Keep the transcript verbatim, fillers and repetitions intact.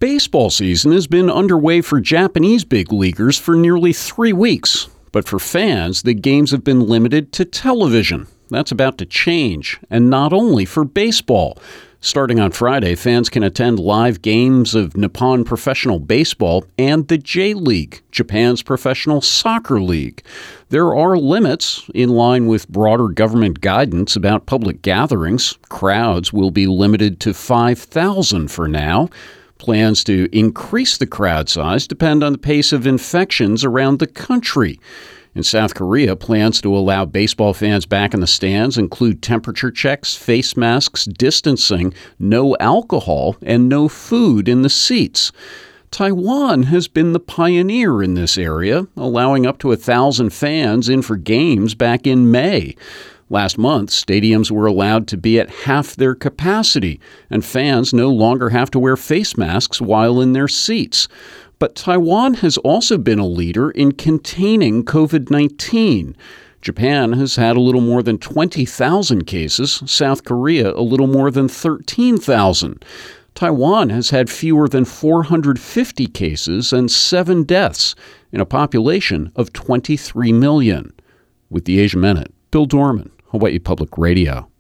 Baseball season has been underway for Japanese big leaguers for nearly three weeks. But for fans, the games have been limited to television. That's about to change, and not only for baseball. Starting on Friday, fans can attend live games of Nippon Professional Baseball and the J-League, Japan's professional soccer league. There are limits in line with broader government guidance about public gatherings. Crowds will be limited to five thousand for now. Plans to increase the crowd size depend on the pace of infections around the country. In South Korea, plans to allow baseball fans back in the stands include temperature checks, face masks, distancing, no alcohol, and no food in the seats. Taiwan has been the pioneer in this area, allowing up to a thousand fans in for games back in May. Last month, stadiums were allowed to be at half their capacity, and fans no longer have to wear face masks while in their seats. But Taiwan has also been a leader in containing covid nineteen. Japan has had a little more than twenty thousand cases, South Korea a little more than thirteen thousand. Taiwan has had fewer than four hundred fifty cases and seven deaths in a population of twenty-three million. With the Asia Minute, Bill Dorman, Hawaii Public Radio.